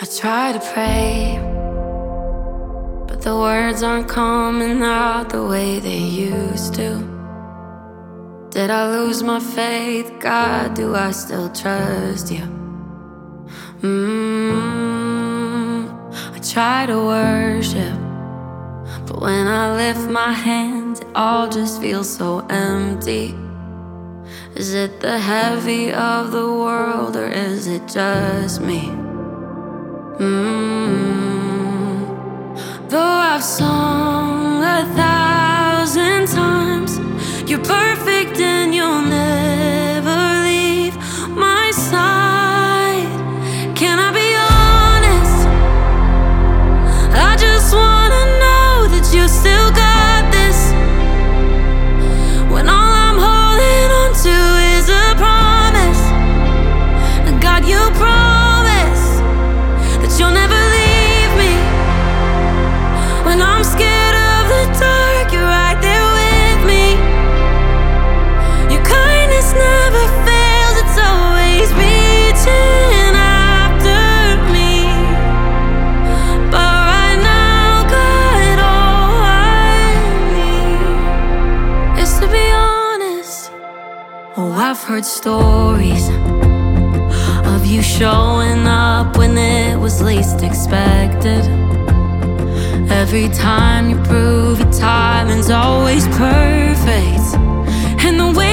try to pray, but the words aren't coming out the way they used to. Did I lose my faith? God, do I still trust you? I try to worship, but when I lift my hands, it all just feels so empty. Is it the heavy of the world, or is it just me? Though I've sung 1,000 times, you're perfect and you'll never leave my side. Can I be honest? I just wanna know that you still got this, when all I'm holding on to is a promise. God, you promise that you'll never leave me. When I'm scared of the dark, you're right there with me. Your kindness never fails, it's always reaching after me. But right now, God, all I need is to be honest. Oh, I've heard stories of you showing up when it was least expected. Every time you prove your timing's always perfect, and the way